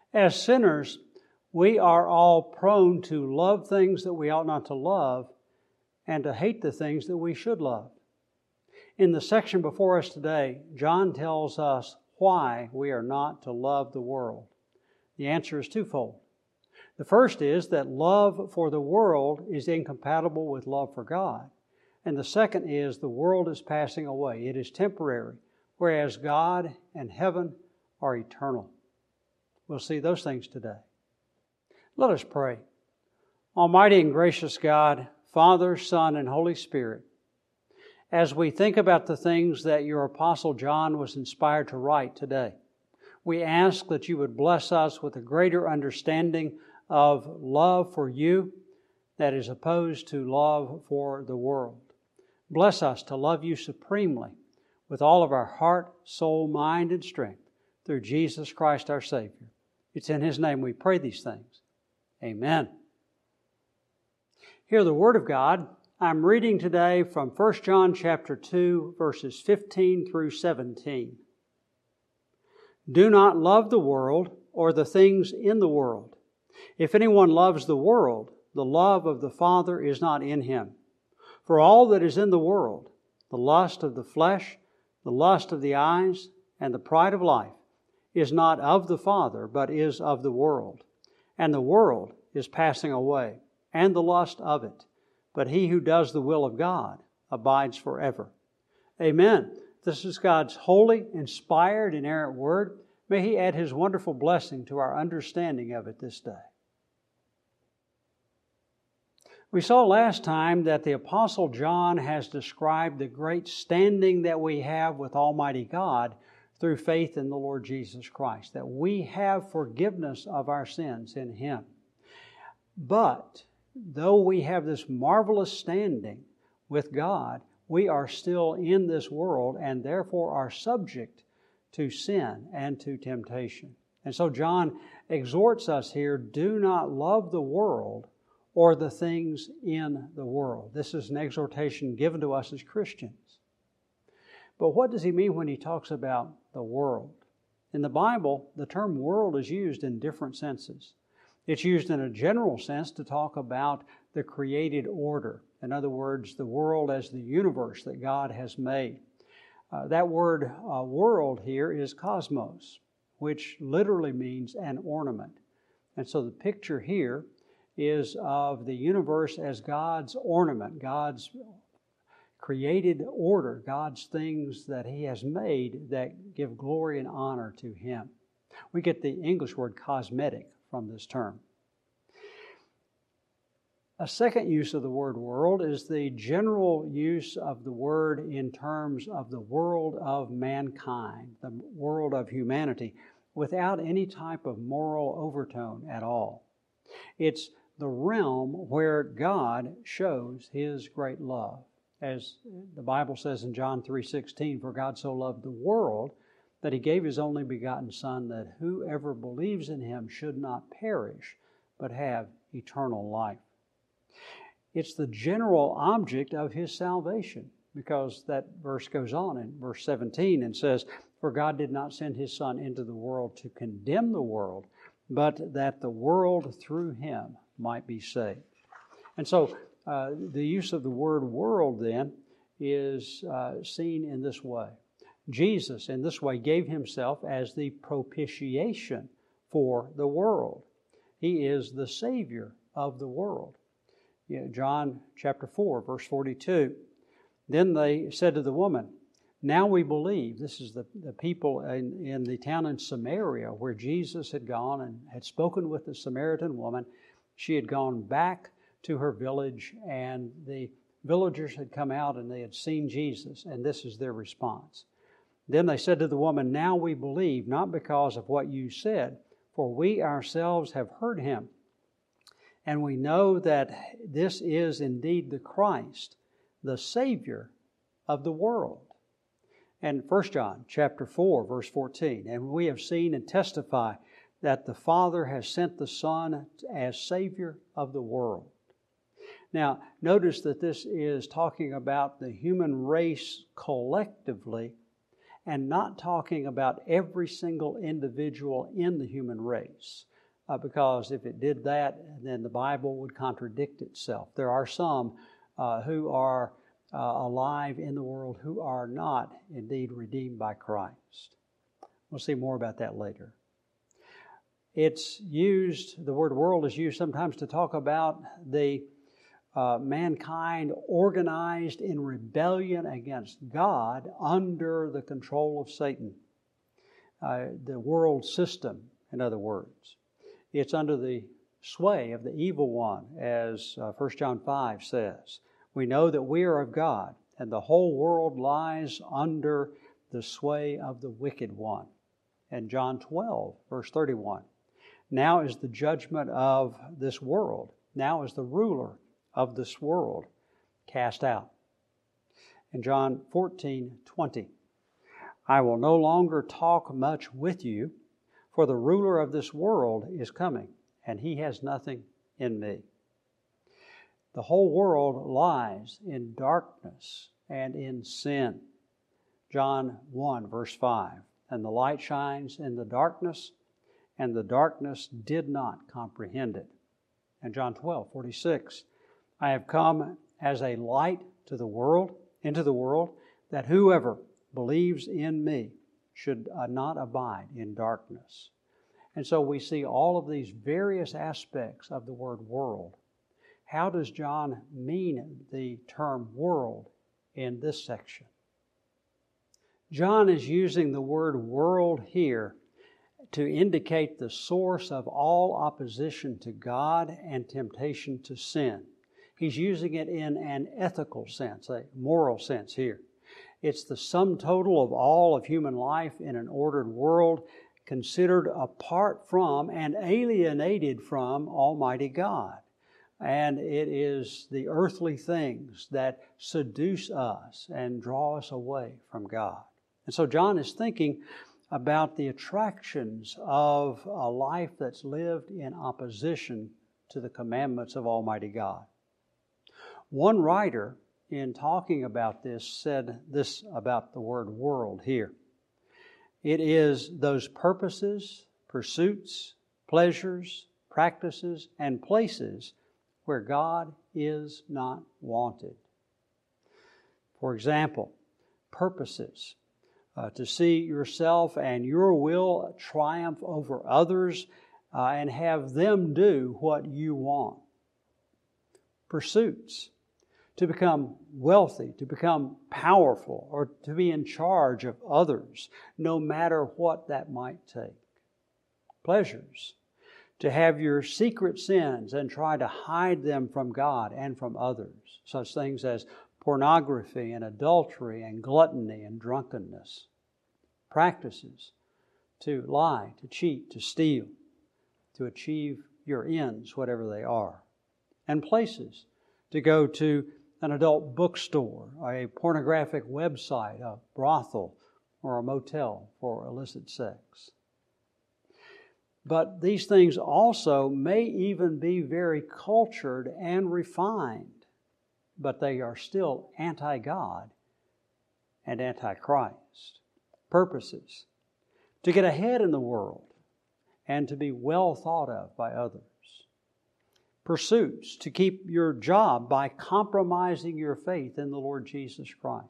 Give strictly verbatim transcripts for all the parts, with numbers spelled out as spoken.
As sinners, we are all prone to love things that we ought not to love and to hate the things that we should love. In the section before us today, John tells us why we are not to love the world. The answer is twofold. The first is that love for the world is incompatible with love for God. And the second is the world is passing away. It is temporary, whereas God and heaven are eternal. We'll see those things today. Let us pray. Almighty and gracious God, Father, Son, and Holy Spirit, as we think about the things that your Apostle John was inspired to write today, we ask that you would bless us with a greater understanding of love for you that is opposed to love for the world. Bless us to love you supremely with all of our heart, soul, mind, and strength through Jesus Christ our Savior. It's in His name we pray these things. Amen. Hear the Word of God. I'm reading today from First John chapter two, verses fifteen through seventeen. Do not love the world or the things in the world. If anyone loves the world, the love of the Father is not in him. For all that is in the world, the lust of the flesh, the lust of the eyes, and the pride of life, is not of the Father, but is of the world. And the world is passing away, and the lust of it. But he who does the will of God abides forever. Amen. This is God's holy, inspired, inerrant Word. May He add His wonderful blessing to our understanding of it this day. We saw last time that the Apostle John has described the great standing that we have with Almighty God through faith in the Lord Jesus Christ, that we have forgiveness of our sins in Him. But though we have this marvelous standing with God, we are still in this world and therefore are subject to sin and to temptation. And so John exhorts us here, do not love the world or the things in the world. This is an exhortation given to us as Christians. But what does he mean when he talks about the world? In the Bible, the term world is used in different senses. It's used in a general sense to talk about the created order. In other words, the world as the universe that God has made. Uh, that word uh, world here is cosmos, which literally means an ornament. And so the picture here is of the universe as God's ornament, God's created order, God's things that He has made that give glory and honor to Him. We get the English word cosmetic from this term. A second use of the word world is the general use of the word in terms of the world of mankind, the world of humanity, without any type of moral overtone at all. It's the realm where God shows His great love. As the Bible says in John three sixteen, for God so loved the world that He gave His only begotten Son, that whoever believes in Him should not perish, but have eternal life. It's the general object of His salvation, because that verse goes on in verse seventeen and says, for God did not send His Son into the world to condemn the world, but that the world through Him might be saved. And so uh, the use of the word world then is uh, seen in this way. Jesus in this way gave Himself as the propitiation for the world. He is the Savior of the world. You know, John chapter four, verse forty-two. Then they said to the woman, now we believe. This is the, the people in, in the town in Samaria where Jesus had gone and had spoken with the Samaritan woman. She had gone back to her village, and the villagers had come out and they had seen Jesus, and this is their response. Then they said to the woman, now we believe, not because of what you said, for we ourselves have heard Him. And we know that this is indeed the Christ, the Savior of the world. And First John chapter four, verse fourteen, and we have seen and testify that the Father has sent the Son as Savior of the world. Now, notice that this is talking about the human race collectively and not talking about every single individual in the human race. Uh, because if it did that, then the Bible would contradict itself. There are some uh, who are uh, alive in the world who are not indeed redeemed by Christ. We'll see more about that later. It's used, the word world is used sometimes to talk about the uh, mankind organized in rebellion against God under the control of Satan. Uh, the world system, in other words. It's under the sway of the evil one, as uh, First John five says. We know that we are of God, and the whole world lies under the sway of the wicked one. And John twelve, verse thirty-one. Now is the judgment of this world. Now is the ruler of this world cast out. In John fourteen, twenty. I will no longer talk much with you, for the ruler of this world is coming, and he has nothing in me. The whole world lies in darkness and in sin. John one, verse five. And the light shines in the darkness, and the darkness did not comprehend it. And John twelve, forty-six. I have come as a light to the world, into the world, that whoever believes in me should not abide in darkness. And so we see all of these various aspects of the word world. How does John mean the term world in this section? John is using the word world here to indicate the source of all opposition to God and temptation to sin. He's using it in an ethical sense, a moral sense here. It's the sum total of all of human life in an ordered world, considered apart from and alienated from Almighty God. And it is the earthly things that seduce us and draw us away from God. And so John is thinking about the attractions of a life that's lived in opposition to the commandments of Almighty God. One writer, in talking about this, said this about the word world here. It is those purposes, pursuits, pleasures, practices, and places where God is not wanted. For example, purposes. Uh, to see yourself and your will triumph over others uh, and have them do what you want. Pursuits. To become wealthy, to become powerful, or to be in charge of others, no matter what that might take. Pleasures. To have your secret sins and try to hide them from God and from others. Such things as pornography and adultery and gluttony and drunkenness. Practices. To lie, to cheat, to steal, to achieve your ends, whatever they are. And places. To go to an adult bookstore, a pornographic website, a brothel, or a motel for illicit sex. But these things also may even be very cultured and refined, but they are still anti-God and anti-Christ. Purposes. To get ahead in the world and to be well thought of by others. Pursuits. To keep your job by compromising your faith in the Lord Jesus Christ.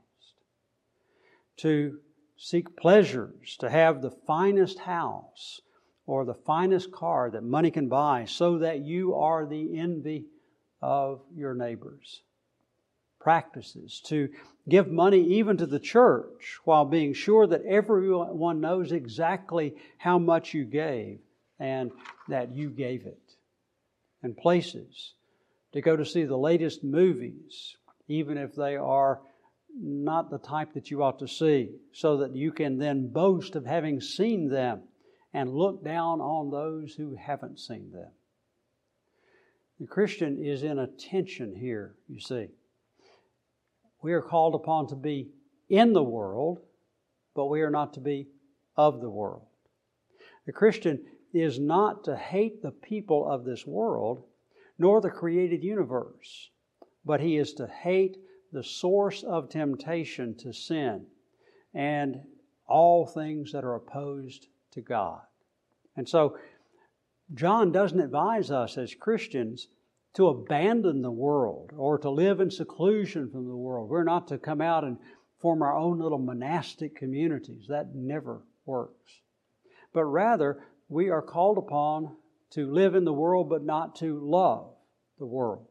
To seek pleasures, to have the finest house or the finest car that money can buy so that you are the envy of your neighbors. Practices. To give money even to the church while being sure that everyone knows exactly how much you gave and that you gave it. And places. To go to see the latest movies, even if they are not the type that you ought to see, so that you can then boast of having seen them and look down on those who haven't seen them. The Christian is in a tension here, you see. We are called upon to be in the world, but we are not to be of the world. The Christian is not to hate the people of this world, nor the created universe, but he is to hate the source of temptation to sin and all things that are opposed to God. And so John doesn't advise us as Christians to abandon the world or to live in seclusion from the world. We're not to come out and form our own little monastic communities. That never works. But rather, we are called upon to live in the world but not to love the world.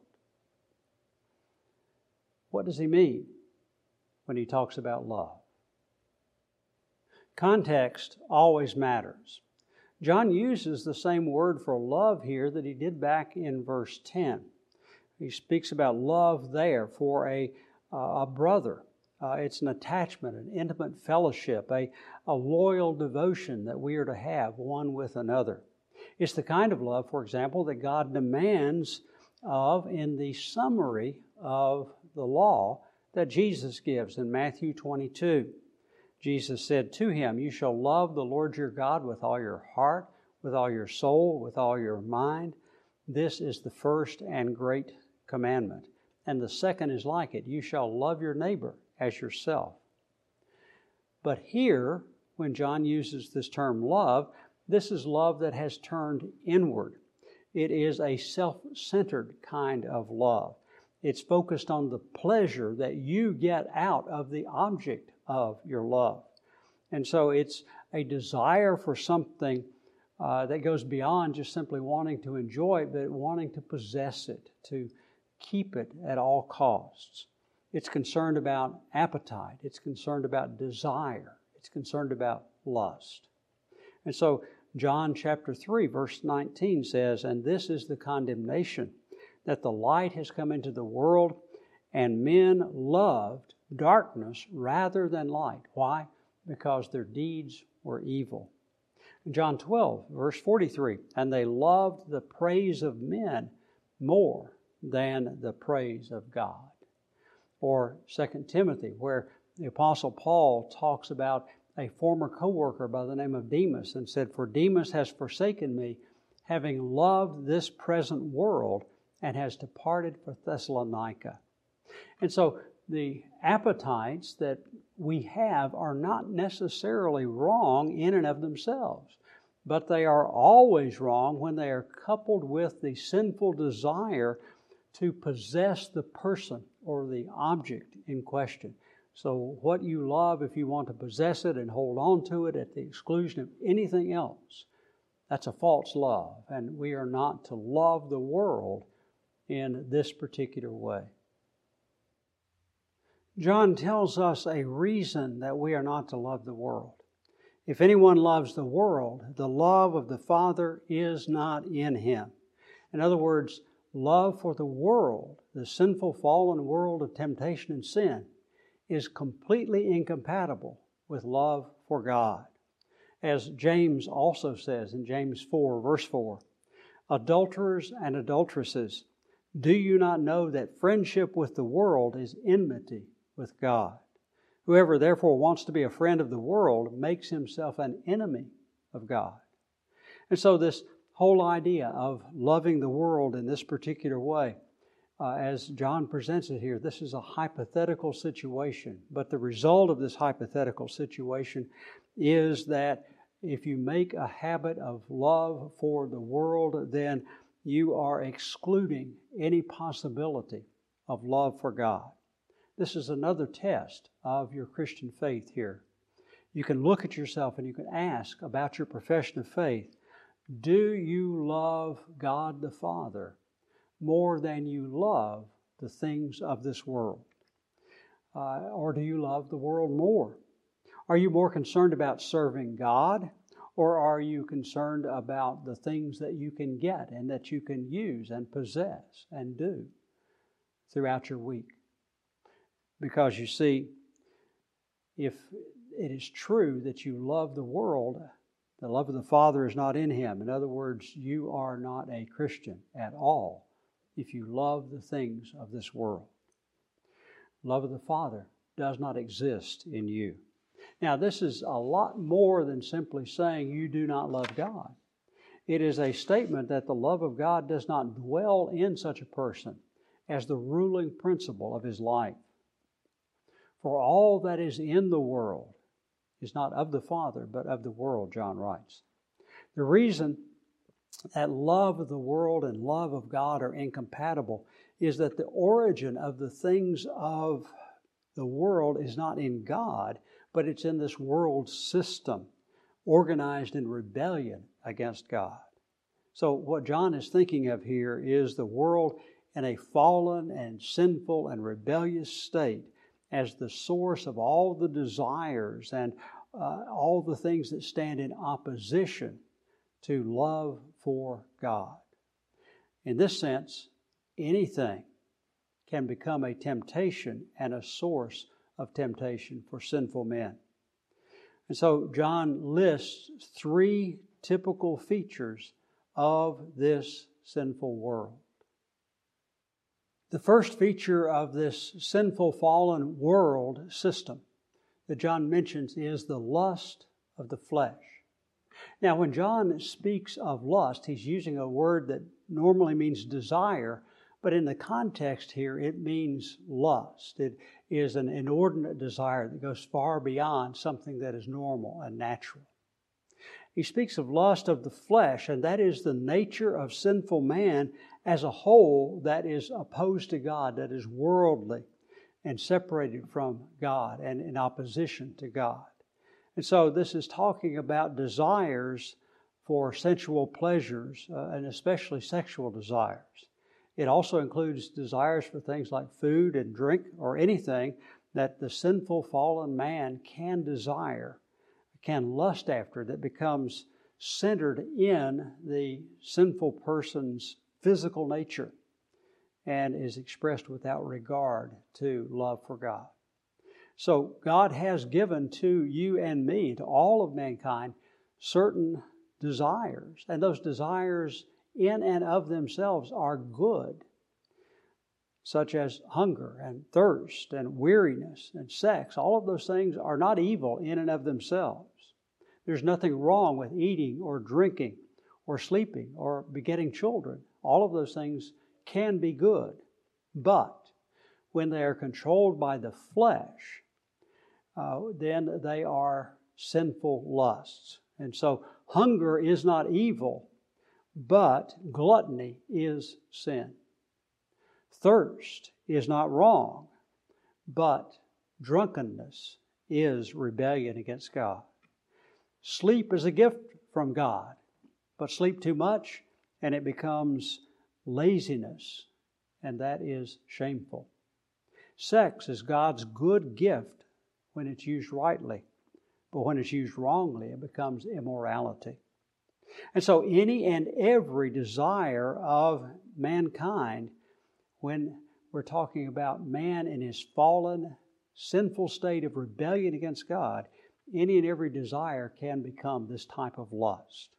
What does he mean when he talks about love? Context always matters. John uses the same word for love here that he did back in verse ten. He speaks about love there for a, uh, a brother. Uh, it's an attachment, an intimate fellowship, a, a loyal devotion that we are to have one with another. It's the kind of love, for example, that God demands of in the summary of the law that Jesus gives in Matthew twenty-two. Jesus said to him, "You shall love the Lord your God with all your heart, with all your soul, with all your mind. This is the first and great commandment. And the second is like it. You shall love your neighbor as yourself." But here, when John uses this term love, this is love that has turned inward. It is a self-centered kind of love. It's focused on the pleasure that you get out of the object of your love. And so it's a desire for something uh, that goes beyond just simply wanting to enjoy it, but wanting to possess it, to keep it at all costs. It's concerned about appetite. It's concerned about desire. It's concerned about lust. And so John chapter three, verse nineteen says, "And this is the condemnation, that the light has come into the world, and men loved darkness rather than light." Why? Because their deeds were evil. John twelve, verse forty-three, "And they loved the praise of men more than the praise of God." Or Second Timothy, where the Apostle Paul talks about a former co-worker by the name of Demas and said, "For Demas has forsaken me, having loved this present world, and has departed for Thessalonica." And so the appetites that we have are not necessarily wrong in and of themselves, but they are always wrong when they are coupled with the sinful desire to possess the person or the object in question. So what you love, if you want to possess it and hold on to it at the exclusion of anything else, that's a false love, and we are not to love the world in this particular way. John tells us a reason that we are not to love the world. "If anyone loves the world, the love of the Father is not in him." In other words, love for the world, the sinful, fallen world of temptation and sin, is completely incompatible with love for God. As James also says in James four, verse four, "Adulterers and adulteresses, do you not know that friendship with the world is enmity with God? Whoever therefore wants to be a friend of the world makes himself an enemy of God." And so this whole idea of loving the world in this particular way, uh, as John presents it here, this is a hypothetical situation. But the result of this hypothetical situation is that if you make a habit of love for the world, then you are excluding any possibility of love for God. This is another test of your Christian faith here. You can look at yourself and you can ask about your profession of faith. Do you love God the Father more than you love the things of this world? Uh, or do you love the world more? Are you more concerned about serving God, or are you concerned about the things that you can get and that you can use and possess and do throughout your week? Because you see, if it is true that you love the world, the love of the Father is not in him. In other words, you are not a Christian at all if you love the things of this world. Love of the Father does not exist in you. Now, this is a lot more than simply saying you do not love God. It is a statement that the love of God does not dwell in such a person as the ruling principle of his life. For all that is in the world, is not of the Father, but of the world, John writes. The reason that love of the world and love of God are incompatible is that the origin of the things of the world is not in God, but it's in this world system organized in rebellion against God. So what John is thinking of here is the world in a fallen and sinful and rebellious state as the source of all the desires and uh, all the things that stand in opposition to love for God. In this sense, anything can become a temptation and a source of temptation for sinful men. And so John lists three typical features of this sinful world. The first feature of this sinful fallen world system that John mentions is the lust of the flesh. Now, when John speaks of lust, he's using a word that normally means desire, but in the context here, it means lust. It is an inordinate desire that goes far beyond something that is normal and natural. He speaks of lust of the flesh, and that is the nature of sinful man as a whole that is opposed to God, that is worldly and separated from God and in opposition to God. And so this is talking about desires for sensual pleasures, uh, and especially sexual desires. It also includes desires for things like food and drink or anything that the sinful fallen man can desire, can lust after, that becomes centered in the sinful person's physical nature and is expressed without regard to love for God. So God has given to you and me, to all of mankind, certain desires. And those desires in and of themselves are good, such as hunger and thirst and weariness and sex. All of those things are not evil in and of themselves. There's nothing wrong with eating or drinking or sleeping or begetting children. All of those things can be good. But when they are controlled by the flesh, uh, then they are sinful lusts. And so hunger is not evil, but gluttony is sin. Thirst is not wrong, but drunkenness is rebellion against God. Sleep is a gift from God, but sleep too much and it becomes laziness, and that is shameful. Sex is God's good gift when it's used rightly, but when it's used wrongly, it becomes immorality. And so any and every desire of mankind, when we're talking about man in his fallen, sinful state of rebellion against God, any and every desire can become this type of lust.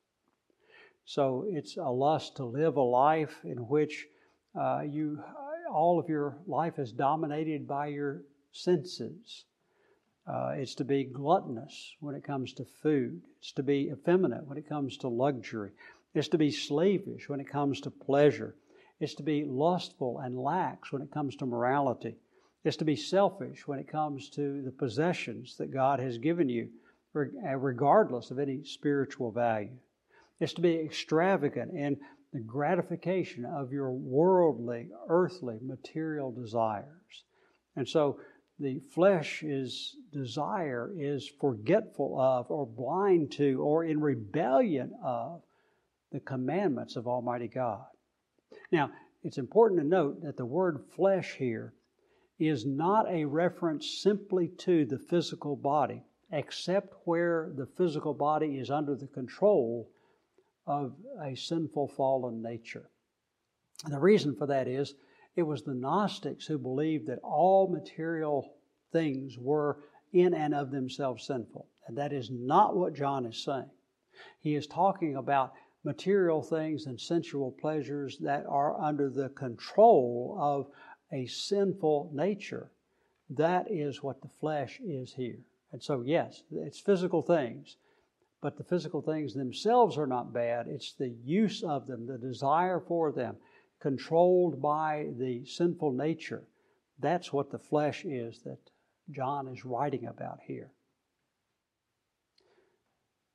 So it's a lust to live a life in which uh, you, all of your life is dominated by your senses. Uh, it's to be gluttonous when it comes to food. It's to be effeminate when it comes to luxury. It's to be slavish when it comes to pleasure. It's to be lustful and lax when it comes to morality. It's to be selfish when it comes to the possessions that God has given you, regardless of any spiritual value. It's to be extravagant in the gratification of your worldly, earthly, material desires. And so the flesh's desire is forgetful of, or blind to, or in rebellion of the commandments of Almighty God. Now, it's important to note that the word flesh here is not a reference simply to the physical body, except where the physical body is under the control of a sinful fallen nature. And the reason for that is it was the Gnostics who believed that all material things were in and of themselves sinful. And that is not what John is saying. He is talking about material things and sensual pleasures that are under the control of a sinful nature. That is what the flesh is here. And so, yes, it's physical things, but the physical things themselves are not bad. It's the use of them, the desire for them, controlled by the sinful nature. That's what the flesh is that John is writing about here.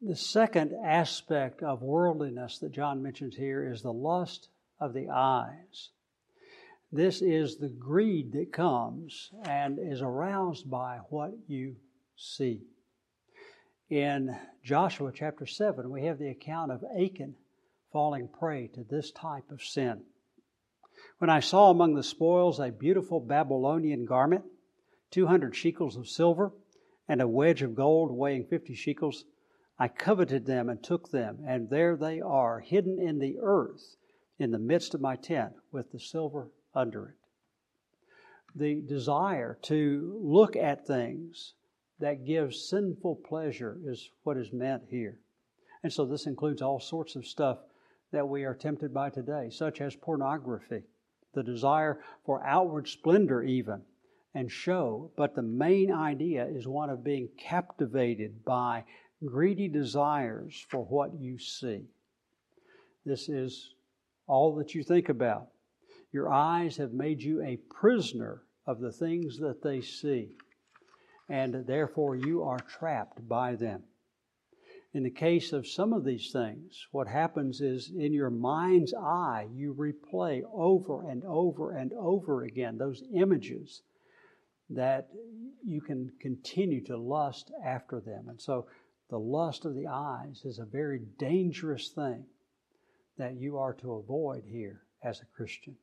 The second aspect of worldliness that John mentions here is the lust of the eyes. This is the greed that comes and is aroused by what you see. In Joshua chapter seven, we have the account of Achan falling prey to this type of sin. When I saw among the spoils a beautiful Babylonian garment, two hundred shekels of silver, and a wedge of gold weighing fifty shekels, I coveted them and took them, and there they are, hidden in the earth, in the midst of my tent, with the silver under it. The desire to look at things that give sinful pleasure is what is meant here. And so this includes all sorts of stuff that we are tempted by today, such as pornography, the desire for outward splendor even, and show. But the main idea is one of being captivated by greedy desires for what you see. This is all that you think about. Your eyes have made you a prisoner of the things that they see, and therefore you are trapped by them. In the case of some of these things, what happens is in your mind's eye, you replay over and over and over again those images that you can continue to lust after them. And so the lust of the eyes is a very dangerous thing that you are to avoid here as a Christian.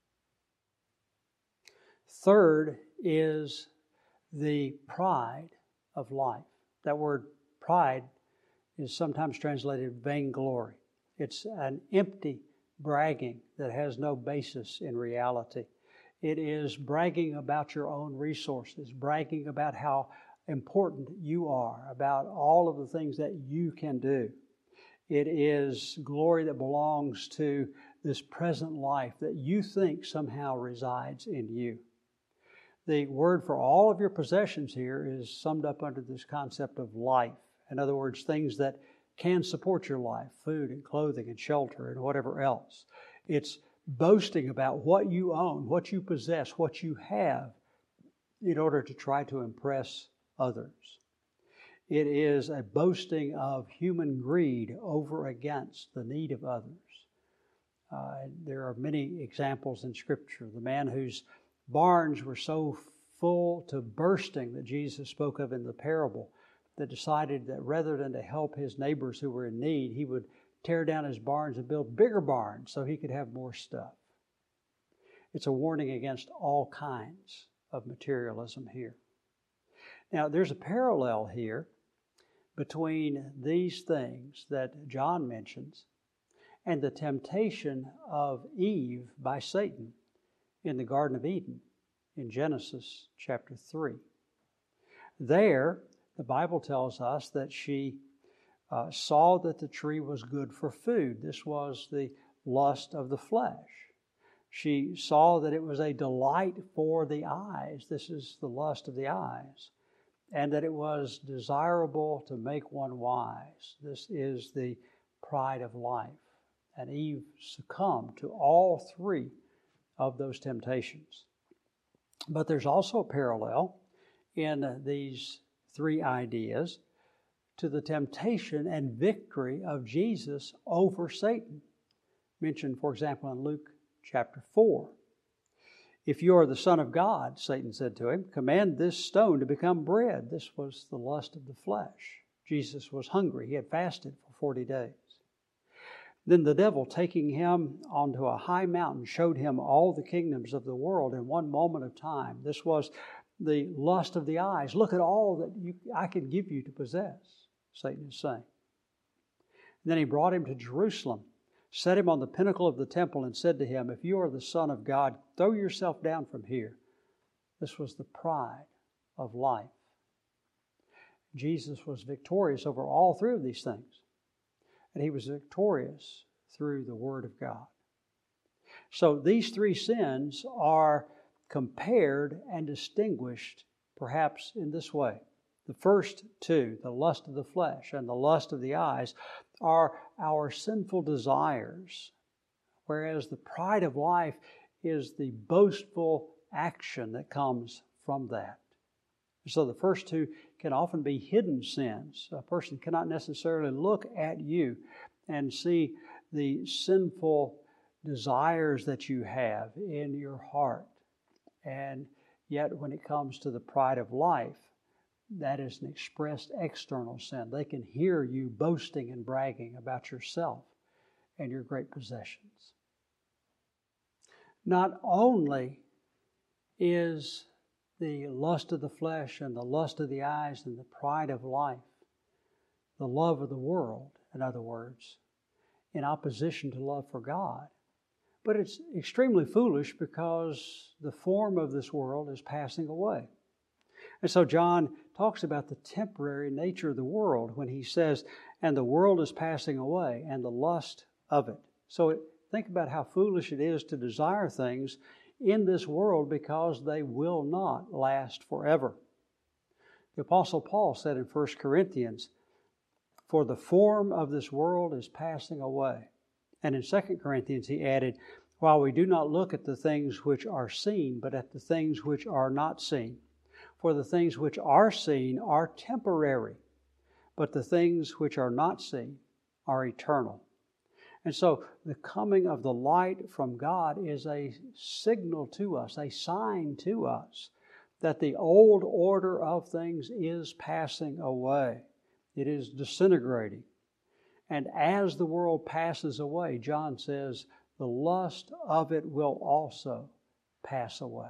Third is the pride of life. That word pride is sometimes translated vainglory. It's an empty bragging that has no basis in reality. It is bragging about your own resources, bragging about how important you are, about all of the things that you can do. It is glory that belongs to this present life that you think somehow resides in you. The word for all of your possessions here is summed up under this concept of life. In other words, things that can support your life, food and clothing and shelter and whatever else. It's boasting about what you own, what you possess, what you have in order to try to impress others. It is a boasting of human greed over against the need of others. Uh, there are many examples in Scripture. The man whose barns were so full to bursting that Jesus spoke of in the parable, that decided that rather than to help his neighbors who were in need, he would tear down his barns and build bigger barns so he could have more stuff. It's a warning against all kinds of materialism here. Now, there's a parallel here between these things that John mentions and the temptation of Eve by Satan in the Garden of Eden in Genesis chapter three. There, the Bible tells us that she uh, saw that the tree was good for food. This was the lust of the flesh. She saw that it was a delight for the eyes. This is the lust of the eyes. And that it was desirable to make one wise. This is the pride of life. And Eve succumbed to all three of those temptations. But there's also a parallel in these three ideas to the temptation and victory of Jesus over Satan. Mentioned, for example, in Luke chapter four. If you are the Son of God, Satan said to him, command this stone to become bread. This was the lust of the flesh. Jesus was hungry. He had fasted for forty days. Then the devil, taking him onto a high mountain, showed him all the kingdoms of the world in one moment of time. This was the lust of the eyes. Look at all that you, I can give you to possess, Satan is saying. And then he brought him to Jerusalem, set him on the pinnacle of the temple, and said to him, if you are the Son of God, throw yourself down from here. This was the pride of life. Jesus was victorious over all three of these things. And he was victorious through the Word of God. So these three sins are compared and distinguished perhaps in this way. The first two, the lust of the flesh and the lust of the eyes, are our sinful desires, whereas the pride of life is the boastful action that comes from that. So the first two can often be hidden sins. A person cannot necessarily look at you and see the sinful desires that you have in your heart. And yet when it comes to the pride of life, that is an expressed external sin. They can hear you boasting and bragging about yourself and your great possessions. Not only is the lust of the flesh and the lust of the eyes and the pride of life, the love of the world, in other words, in opposition to love for God, but it's extremely foolish because the form of this world is passing away. And so John talks about the temporary nature of the world when he says, and the world is passing away, and the lust of it. So think about how foolish it is to desire things in this world because they will not last forever. The Apostle Paul said in First Corinthians, for the form of this world is passing away. And in Second Corinthians he added, while we do not look at the things which are seen, but at the things which are not seen. For the things which are seen are temporary, but the things which are not seen are eternal. And so the coming of the light from God is a signal to us, a sign to us that the old order of things is passing away. It is disintegrating. And as the world passes away, John says, the lust of it will also pass away.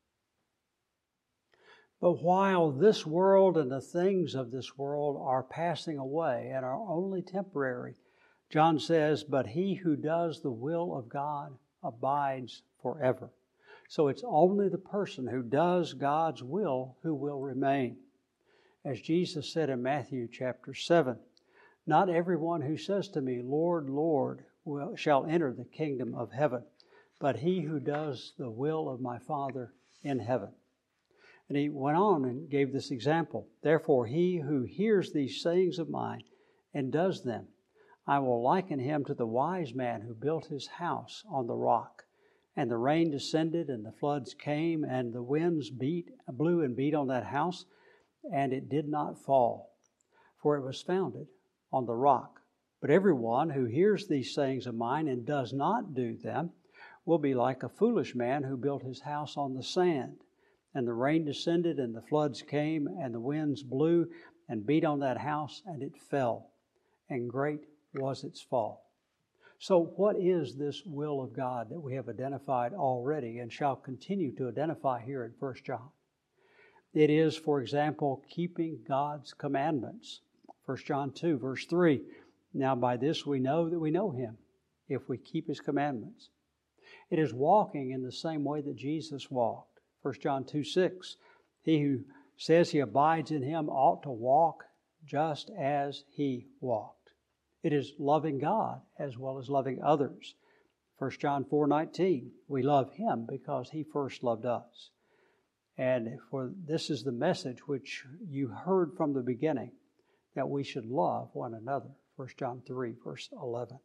But while this world and the things of this world are passing away and are only temporary, John says, but he who does the will of God abides forever. So it's only the person who does God's will who will remain. As Jesus said in Matthew chapter seven, not everyone who says to me, Lord, Lord, will, shall enter the kingdom of heaven, but he who does the will of my Father in heaven. And he went on and gave this example. Therefore, he who hears these sayings of mine and does them, I will liken him to the wise man who built his house on the rock. And the rain descended, and the floods came, and the winds beat, blew and beat on that house, and it did not fall, for it was founded on the rock. But everyone who hears these sayings of mine and does not do them will be like a foolish man who built his house on the sand. And the rain descended, and the floods came, and the winds blew and beat on that house, and it fell, and great was its fall. So what is this will of God that we have identified already and shall continue to identify here in First John? It is, for example, keeping God's commandments. First John two, verse three, now by this we know that we know Him, if we keep His commandments. It is walking in the same way that Jesus walked. First John two, six, he who says he abides in Him ought to walk just as He walked. It is loving God as well as loving others. First John four, nineteen, we love Him because He first loved us. And for this is the message which you heard from the beginning, that we should love one another. First John three, verse eleven.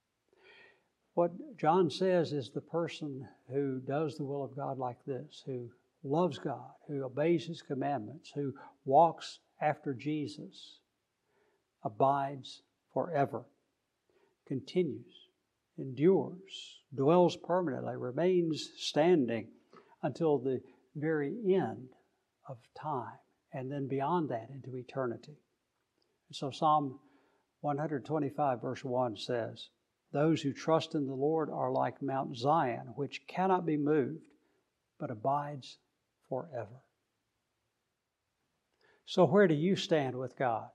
What John says is the person who does the will of God like this, who loves God, who obeys His commandments, who walks after Jesus, abides forever, continues, endures, dwells permanently, remains standing until the very end of time, and then beyond that into eternity. And so Psalm one twenty-five verse one says, those who trust in the Lord are like Mount Zion, which cannot be moved, but abides forever. So where do you stand with God?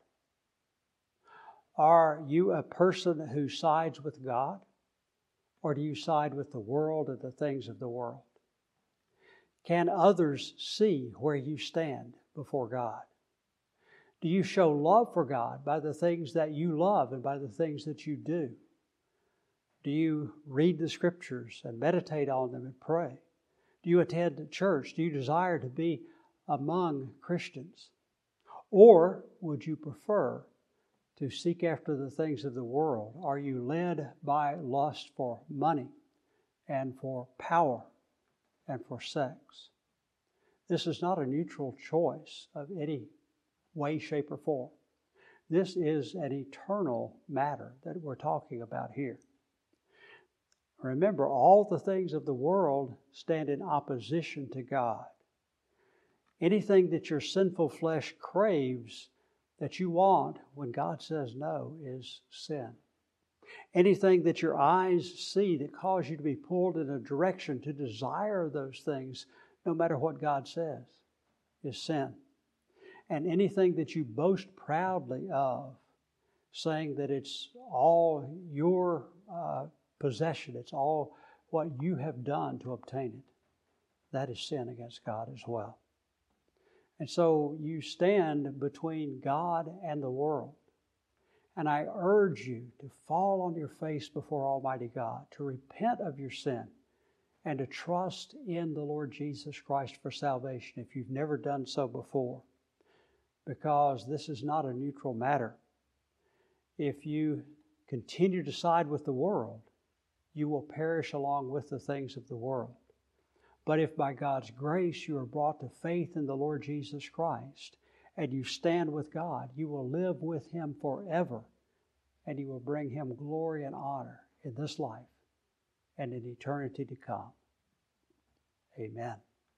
Are you a person who sides with God, or do you side with the world and the things of the world? Can others see where you stand before God? Do you show love for God by the things that you love and by the things that you do? Do you read the Scriptures and meditate on them and pray? Do you attend church? Do you desire to be among Christians? Or would you prefer to seek after the things of the world? Are you led by lust for money and for power and for sex? This is not a neutral choice of any way, shape, or form. This is an eternal matter that we're talking about here. Remember, all the things of the world stand in opposition to God. Anything that your sinful flesh craves that you want when God says no is sin. Anything that your eyes see that cause you to be pulled in a direction to desire those things, no matter what God says, is sin. And anything that you boast proudly of, saying that it's all your uh, possession, it's all what you have done to obtain it, that is sin against God as well. And so you stand between God and the world. And I urge you to fall on your face before Almighty God, to repent of your sin, and to trust in the Lord Jesus Christ for salvation if you've never done so before. Because this is not a neutral matter. If you continue to side with the world, you will perish along with the things of the world. But if by God's grace you are brought to faith in the Lord Jesus Christ, and you stand with God, you will live with Him forever, and you will bring Him glory and honor in this life and in eternity to come. Amen.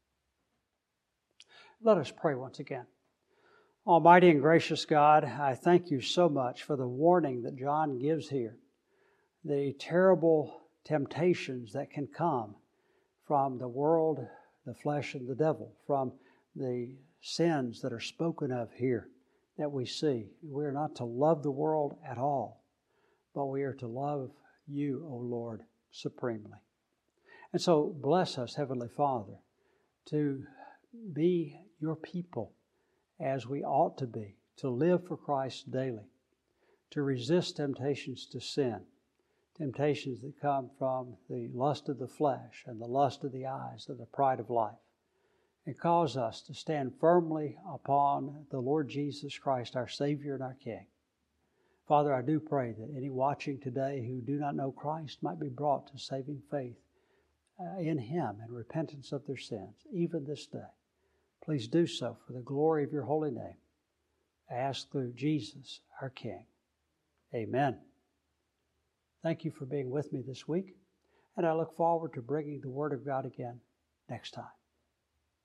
Let us pray once again. Almighty and gracious God, I thank you so much for the warning that John gives here, the terrible temptations that can come from the world, the flesh, and the devil, from the sins that are spoken of here that we see. We are not to love the world at all, but we are to love you, O Lord, supremely. And so bless us, Heavenly Father, to be your people as we ought to be, to live for Christ daily, to resist temptations to sin, temptations that come from the lust of the flesh and the lust of the eyes and the pride of life, and cause us to stand firmly upon the Lord Jesus Christ, our Savior and our King. Father, I do pray that any watching today who do not know Christ might be brought to saving faith uh, in Him and repentance of their sins, even this day. Please do so for the glory of your holy name. I ask through Jesus, our King. Amen. Thank you for being with me this week, and I look forward to bringing the Word of God again next time.